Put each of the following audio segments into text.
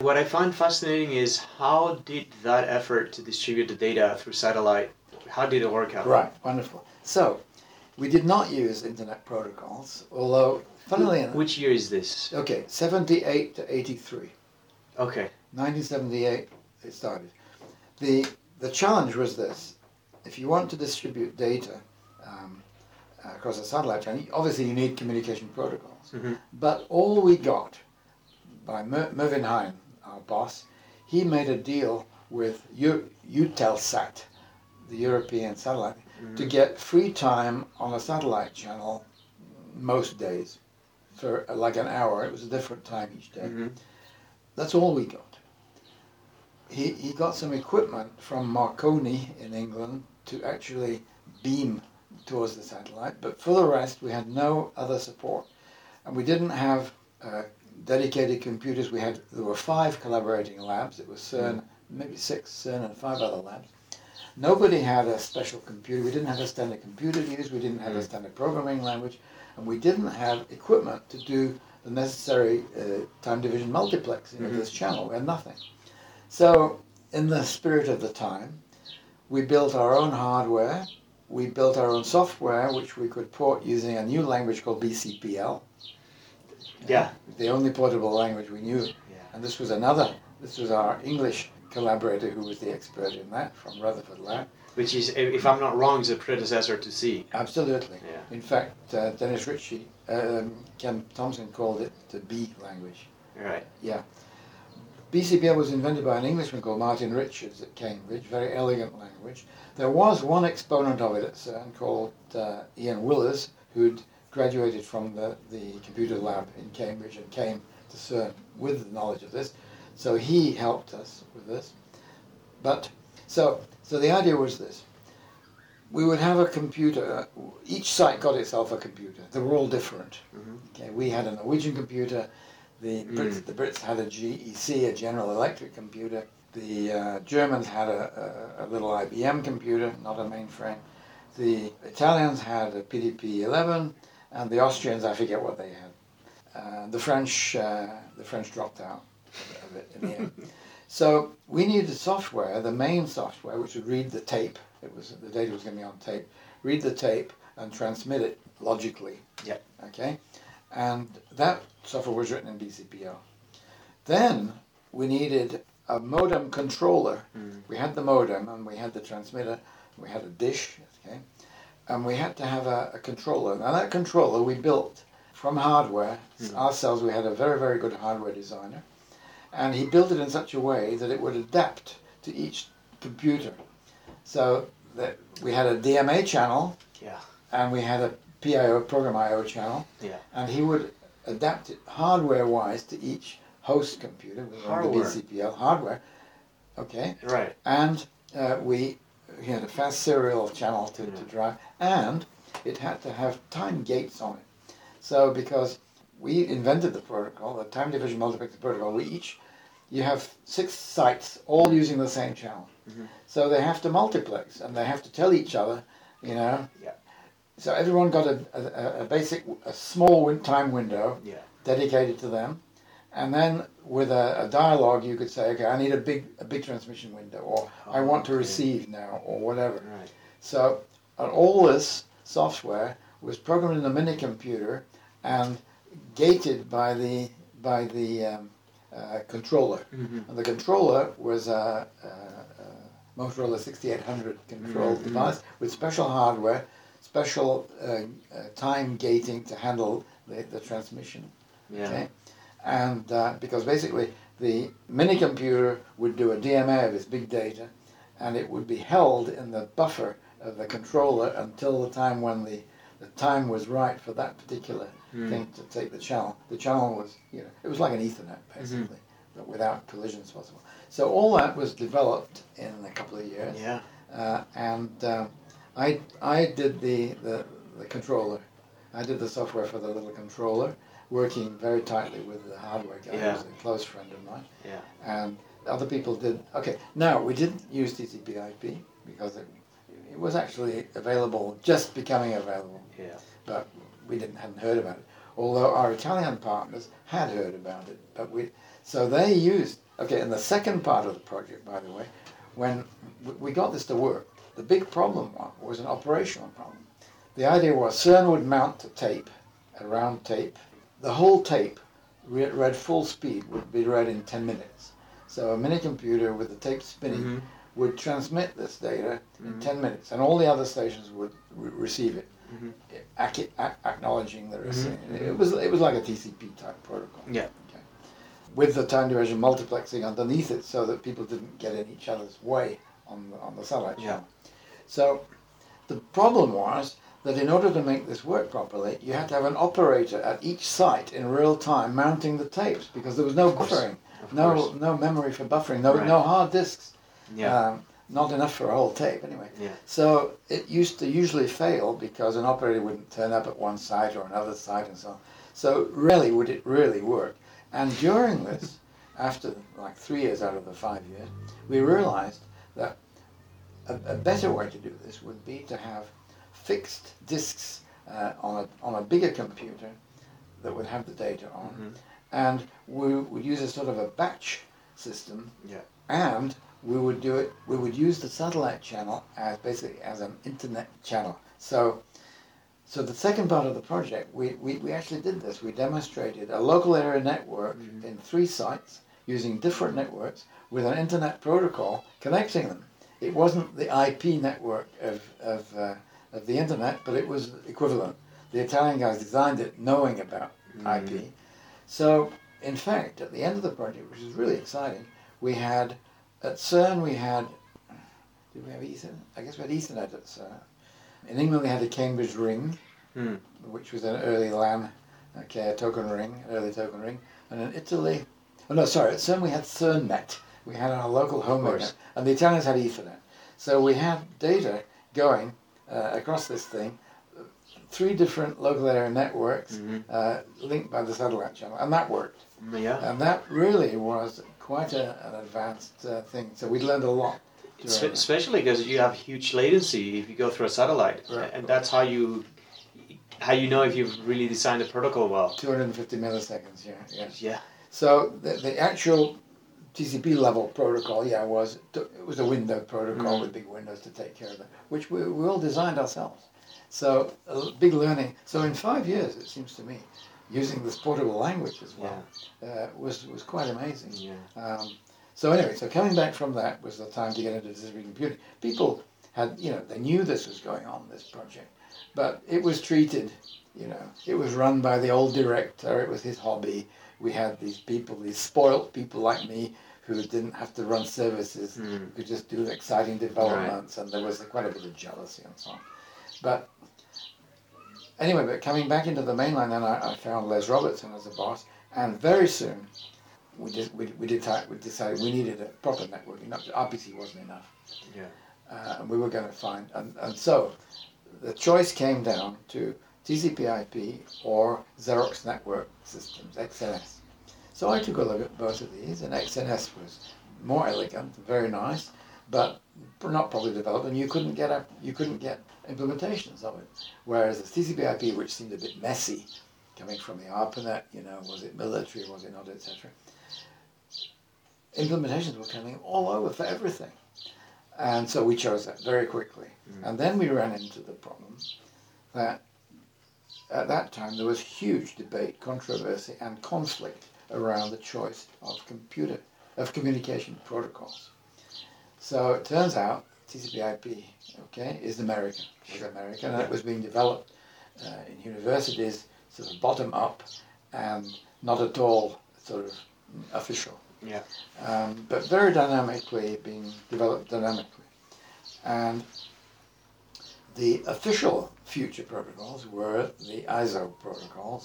What I find fascinating is how did that effort to distribute the data through satellite, how did it work out? Right, wonderful. So, we did not use internet protocols, although, funnily enough... Which year is this? Okay, 78 to 83. Okay. 1978 it started. The challenge was this. If you want to distribute data across a satellite channel, obviously you need communication protocols. Mm-hmm. But all we got by Mervyn Hein, our boss, he made a deal with Eutelsat, the European satellite, to get free time on a satellite channel most days for like an hour. It was a different time each day. Mm-hmm. That's all we got. He got some equipment from Marconi in England to actually beam towards the satellite, but for the rest we had no other support. And we didn't have dedicated computers. There were 5 collaborating labs. It was CERN, maybe 6, CERN and 5 other labs. Nobody had a special computer. We didn't have a standard computer to use. We didn't have a standard programming language. And we didn't have equipment to do the necessary time division multiplexing of this channel. We had nothing. So, in the spirit of the time, we built our own hardware. We built our own software, which we could port using a new language called BCPL. Yeah. The only portable language we knew. Yeah. And this was our English collaborator who was the expert in that from Rutherford Lab. Which is, if I'm not wrong, is a predecessor to C. Absolutely. Yeah. In fact, Dennis Ritchie, Ken Thompson called it the B language. Right. Yeah. BCPL was invented by an Englishman called Martin Richards at Cambridge, very elegant language. There was one exponent of it at CERN called Ian Willers, who'd graduated from the computer lab in Cambridge and came to CERN with the knowledge of this. So he helped us with this. But, so the idea was this. We would have a computer, each site got itself a computer. They were all different. Mm-hmm. Okay, we had a Norwegian computer. The Brits had a GEC, a General Electric computer. The Germans had a little IBM computer, not a mainframe. The Italians had a PDP-11, and the Austrians, I forget what they had. The French dropped out of it in the end. So we needed software, the main software, which would read the tape. The data was going to be on tape. Read the tape and transmit it logically. Yeah. Okay. And that software was written in BCPL. Then we needed a modem controller. We had the modem and we had the transmitter. We had a dish. Okay. And we had to have a controller. Now that controller we built from hardware ourselves. We had a very, very good hardware designer. And he built it in such a way that it would adapt to each computer. So that we had a DMA channel, and we had a PIO, program I/O channel, and he would adapt it hardware-wise to each host computer. Hardware. The BCPL hardware, okay. Right. And we had a fast serial channel to drive, and it had to have time gates on it. So because we invented the protocol, the time division multiplexing protocol, you have 6 sites all using the same channel. Mm-hmm. So they have to multiplex and they have to tell each other, you know. Yeah. So everyone got a small time window dedicated to them. And then with a dialogue you could say, okay, I need a big transmission window, or I want to receive now, or whatever. Right. So all this software was programmed in a mini computer and gated by the controller. Mm-hmm. And the controller was a Motorola 6800 control device with special hardware, special time gating to handle the transmission. Yeah. Okay? And because basically the mini computer would do a DMA of its big data, and it would be held in the buffer of the controller until the time when the time was right for that particular thing to take the channel. The channel was, it was like an Ethernet basically, but without collisions possible. So all that was developed in a couple of years. Yeah. I did the controller. I did the software for the little controller, working very tightly with the hardware guy, who was a close friend of mine. Yeah. And other people did. Okay. Now we didn't use TCP/IP because it was actually available, just becoming available. Yeah. But we hadn't heard about it. Although our Italian partners had heard about it, so they used Okay, and the second part of the project, by the way, when we got this to work, the big problem was an operational problem. The idea was CERN would mount a tape, a round tape. The whole tape, read full speed, would be read in 10 minutes. So a mini computer with the tape spinning would transmit this data in 10 minutes, and all the other stations would receive it, acknowledging the receipt. It was like a TCP type protocol. Yeah. Okay. With the time division multiplexing underneath it, so that people didn't get in each other's way on the satellite channel. So the problem was that in order to make this work properly, you had to have an operator at each site in real time mounting the tapes, because there was no buffering, no memory for buffering, no hard disks, not enough for a whole tape anyway. Yeah. So it used to usually fail because an operator wouldn't turn up at one site or another site and so on. So rarely would it really work. And during this, after like 3 years out of the 5 years, we realized that a better way to do this would be to have fixed disks on a bigger computer that would have the data on, and we would use a sort of a batch system, and we would do it. We would use the satellite channel as basically as an internet channel. So the second part of the project, we actually did this. We demonstrated a local area network in 3 sites using different networks with an internet protocol connecting them. It wasn't the IP network of the internet, but it was equivalent. The Italian guys designed it knowing about IP. So, in fact, at the end of the project, which was really exciting, we had, at CERN did we have Ethernet? I guess we had Ethernet at CERN. In England we had the Cambridge ring, which was an early LAN, a token ring, an early token ring. And in Italy, at CERN we had CERNnet. We had our local home net, and the Italians had Ethernet. So we had data going across this thing, 3 different local area networks linked by the satellite channel, and that worked. And that really was quite an advanced thing. So we learned a lot. Especially because you have huge latency if you go through a satellite, and that's how you know if you've really designed the protocol well. 250 milliseconds, yeah. So the actual TCP level protocol, it was a window protocol with big windows to take care of it, which we all designed ourselves. So a big learning. So in 5 years, it seems to me, using this portable language as well, was quite amazing. So anyway, so coming back from that was the time to get into distributed computing. People had, they knew this was going on, this project, but it was treated, it was run by the old director, it was his hobby. We had these people, these spoilt people like me, who didn't have to run services, who could just do exciting developments, and there was quite a bit of jealousy and so on. But anyway, coming back into the mainline, then I found Les Robertson as a boss, and very soon we decided we needed a proper networking. RPC wasn't enough. And we were going to find, and so the choice came down to TCP/IP or Xerox Network Systems, XNS. So I took a look at both of these, and XNS was more elegant, very nice, but not properly developed, and you couldn't get implementations of it. Whereas the TCP/IP, which seemed a bit messy, coming from the ARPANET, was it military, was it not, etc. Implementations were coming all over for everything. And so we chose that very quickly. And then we ran into the problem that at that time there was huge debate, controversy, and conflict around the choice of communication protocols. So it turns out TCP/IP, is American. And it was being developed in universities, sort of bottom up, and not at all sort of official. But very dynamically, being developed dynamically. And the official future protocols were the ISO protocols,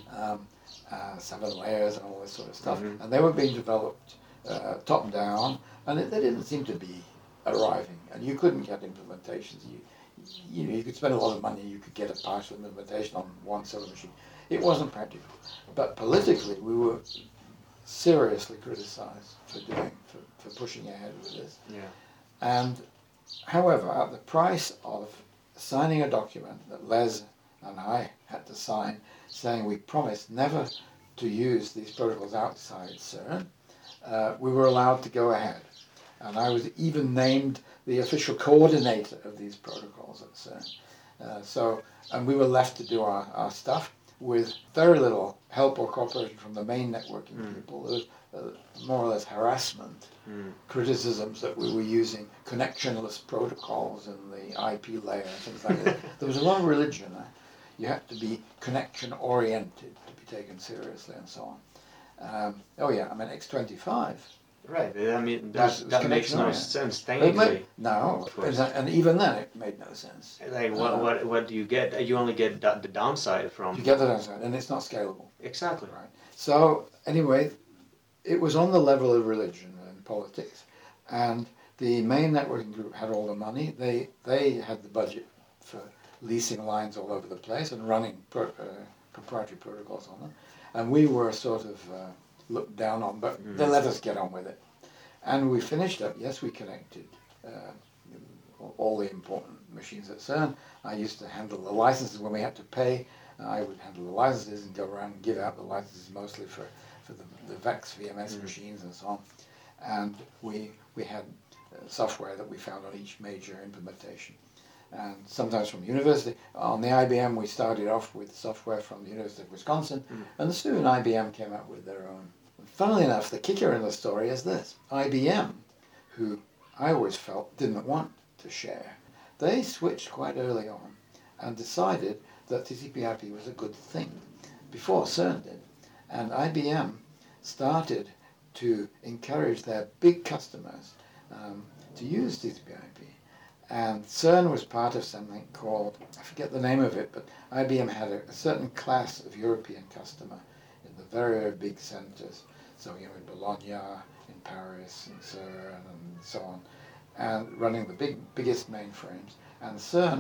7 layers and all this sort of stuff, and they were being developed top down, and they didn't seem to be arriving, and you couldn't get implementations. You could spend a lot of money, you could get a partial implementation on one sort of machine. It wasn't practical, but politically we were seriously criticized for pushing ahead with this. And however, at the price of signing a document that Les and I had to sign, saying we promised never to use these protocols outside CERN, we were allowed to go ahead. And I was even named the official coordinator of these protocols at CERN. And we were left to do our stuff with very little help or cooperation from the main networking people. There was more or less harassment, criticisms that we were using connectionless protocols in the IP layer, things like that. There was a lot of religion. You had to be connection-oriented to be taken seriously and so on. X25. Right, I mean, that makes no sense technically. No, and even then it made no sense. Like, what do you get? You only get the downside from... You get the downside, and it's not scalable. Exactly. Right. So, anyway, it was on the level of religion and politics, and the main networking group had all the money. They had the budget for leasing lines all over the place and running proprietary protocols on them, and we were sort of looked down on, but they let us get on with it. And we finished up. Yes, we connected all the important machines at CERN. I used to handle the licenses when we had to pay. I would handle the licenses and go around and give out the licenses mostly for the VEX VMS machines and so on. And we had software that we found on each major implementation. And sometimes from university. On the IBM, we started off with software from the University of Wisconsin, and soon IBM came out with their own. And funnily enough, the kicker in the story is this. IBM, who I always felt didn't want to share, they switched quite early on and decided that TCP/IP was a good thing, before CERN did. And IBM started to encourage their big customers to use TCP/IP. And CERN was part of something called, I forget the name of it, but IBM had a certain class of European customer in the very, very big centers. So, in Bologna, in Paris, and CERN, and so on, and running the biggest mainframes. And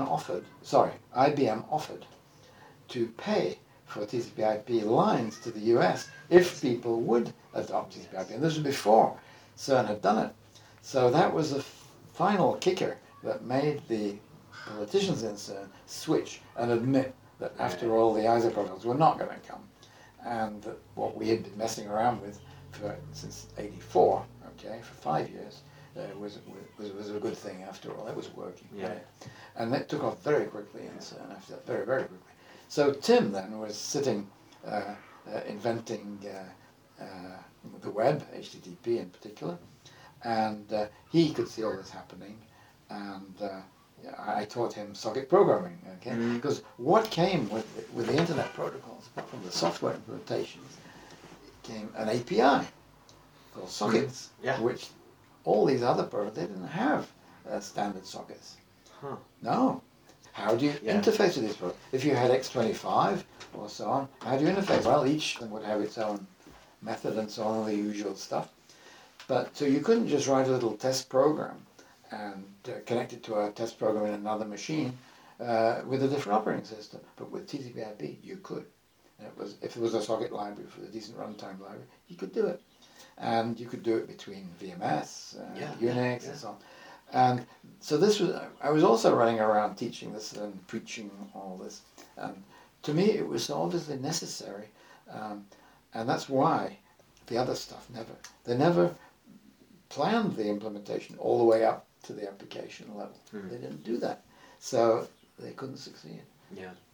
IBM offered to pay for TCP/IP lines to the US if people would adopt TCP/IP. And this was before CERN had done it. So that was the final kicker that made the politicians in CERN switch and admit that after all the ISO protocols were not going to come, and that what we had been messing around with since '84, for 5 years, was a good thing after all. It was working. Yeah. And that took off very quickly in CERN after that, very, very quickly. So Tim then was sitting inventing the web, HTTP in particular, and he could see all this happening. And I taught him socket programming, because what came with the internet protocols, apart from the software implementations, came an API called sockets, which all these other protocols, they didn't have standard sockets. Huh. No. How do you interface with these protocols? If you had X25 or so on, how do you interface? Well, each of them would have its own method and so on, the usual stuff. But so you couldn't just write a little test program and connect it to a test program in another machine with a different operating system. But with TCP/IP, you could. And if there was a socket library for the decent runtime library, you could do it. And you could do it between VMS, Unix, and so on. And so I was also running around teaching this and preaching all this. And to me, it was obviously necessary. And that's why the other stuff they never planned the implementation all the way up to the application level. They didn't do that. So they couldn't succeed. Yeah.